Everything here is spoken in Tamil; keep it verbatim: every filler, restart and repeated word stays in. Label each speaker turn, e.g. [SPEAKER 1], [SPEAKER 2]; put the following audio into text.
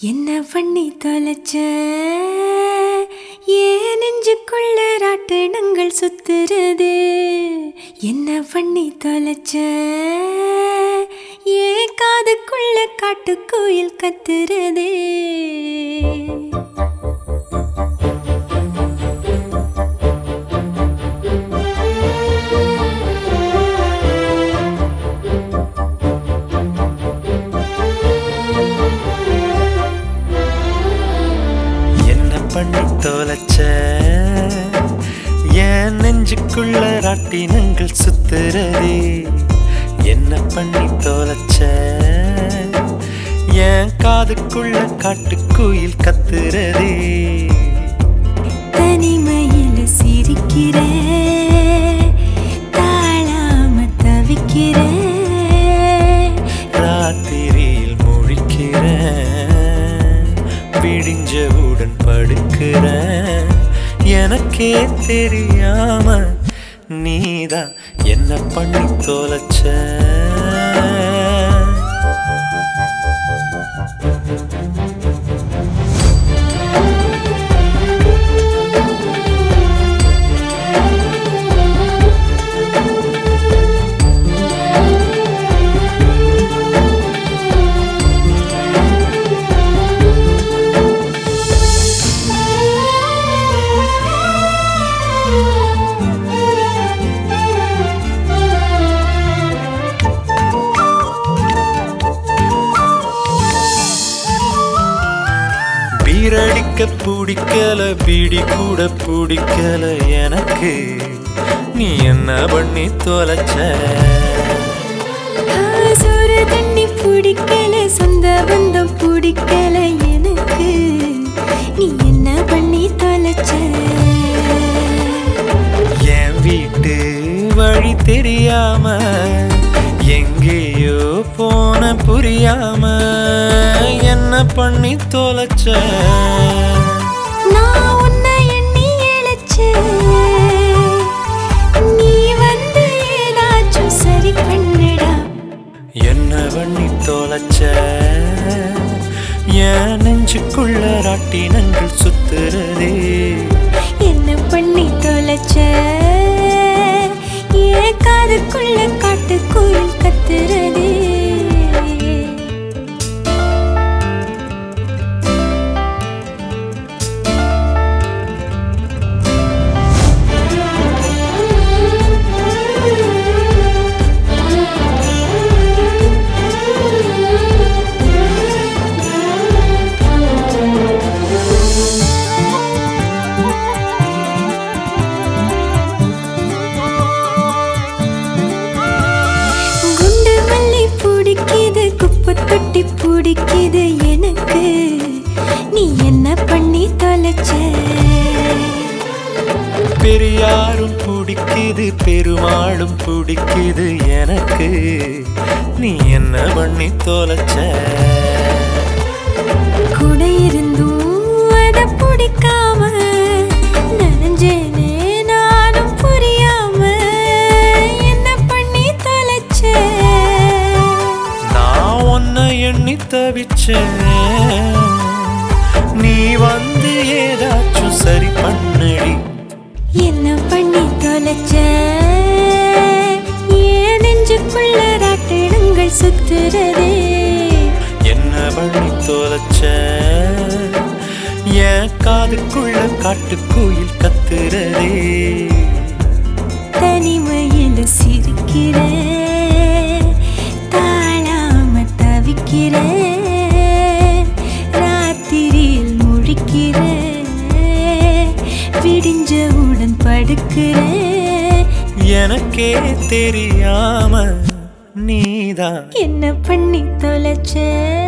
[SPEAKER 1] என்ன பண்ணி தொலைச்ச ஏன் நெஞ்சுக்குள்ள ராட்டினங்கள் சுத்துறது என்ன பண்ணி தொலைச்ச ஏன் காதுக்குள்ள காட்டுக்குயில் கத்துறது
[SPEAKER 2] பண்ணி தொலைச்ச ஏன் நெஞ்சுக்குள்ள ராட்டினங்கள் சுத்துறதே என்ன பண்ணி தொலைச்ச ஏன் காதுக்குள்ள காட்டுக்குயில் கத்துறதே
[SPEAKER 1] தனிமையில சிரிக்கிற தாழாம தவிக்கிற
[SPEAKER 2] ராத்திரியில் முழிக்கிற விடிஞ்சவுடன் படுக்கிற எனக்கே தெரியாம நீதான் என்ன பண்ணி தொலைச்ச பீரடிக்க பிடிக்கல பீடி கூட பிடிக்கல எனக்கு நீ என்ன பண்ணி தொலைச்ச
[SPEAKER 1] சோறு தண்ணி பிடிக்கல சொந்த பந்தம் பிடிக்கல எனக்கு நீ என்ன பண்ணி தொலைச்ச
[SPEAKER 2] என் வீட்டு வழி தெரியாம எங்கேயோ போன புரியாம என்ன பண்ணி தொலைச்ச
[SPEAKER 1] நான் உன்னை எண்ணி இழைச்ச நீ வந்து ஏதாச்சும் சரி பண்ணுடா
[SPEAKER 2] என்ன பண்ணி தொலைச்ச என் நெஞ்சுக்குள்ள ராட்டினங்கள் சுத்துறதே
[SPEAKER 1] என்ன பண்ணி தொலைச்ச ஏன் காதுக்குள்ள காட்டுக்குயில் கத்துறதே தொட்டி பிடிக்குது எனக்கு நீ என்ன பண்ணி தொலைச்ச
[SPEAKER 2] பெரியாரும் பிடிக்குது பெருமாளும் பிடிக்குது எனக்கு நீ என்ன பண்ணி தொலைச்ச
[SPEAKER 1] கூட இருந்தும் அத பிடிக்காம நனைஞ்சேனே நானும் புரியாம என்ன பண்ணி தொலைச்ச
[SPEAKER 2] எண்ணி தவிச்ச நீ வந்து ஏதாச்சும் சரி பண்ணடி
[SPEAKER 1] என்ன பண்ணி தொலைச்ச ஏன் நெஞ்சுக்குள்ள ராட்டினங்கள் சுத்துறதே
[SPEAKER 2] என்ன பண்ணி தொலைச்ச என் காதுக்குள்ள காட்டுக்குயில் கத்துறதே
[SPEAKER 1] தனிமையில சிரிக்கிற ராத்திரியில் முழிக்கிற விடிஞ்சவுடன் படுக்கிற
[SPEAKER 2] எனக்கே தெரியாம நீதான்
[SPEAKER 1] என்ன பண்ணி தொலைச்ச